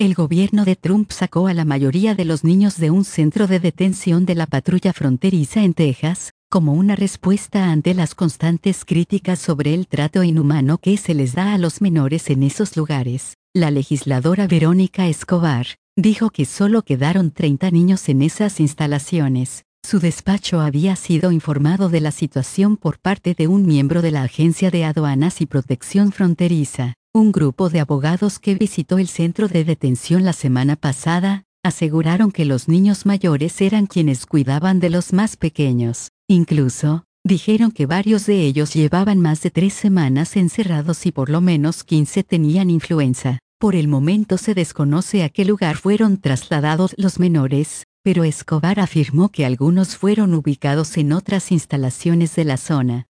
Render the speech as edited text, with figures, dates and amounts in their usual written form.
El gobierno de Trump sacó a la mayoría de los niños de un centro de detención de la patrulla fronteriza en Texas, como una respuesta ante las constantes críticas sobre el trato inhumano que se les da a los menores en esos lugares. La legisladora Verónica Escobar dijo que solo quedaron 30 niños en esas instalaciones. Su despacho había sido informado de la situación por parte de un miembro de la Agencia de Aduanas y Protección Fronteriza. Un grupo de abogados que visitó el centro de detención la semana pasada, aseguraron que los niños mayores eran quienes cuidaban de los más pequeños. Incluso, dijeron que varios de ellos llevaban más de 3 semanas encerrados y por lo menos 15 tenían influenza. Por el momento se desconoce a qué lugar fueron trasladados los menores, pero Escobar afirmó que algunos fueron ubicados en otras instalaciones de la zona.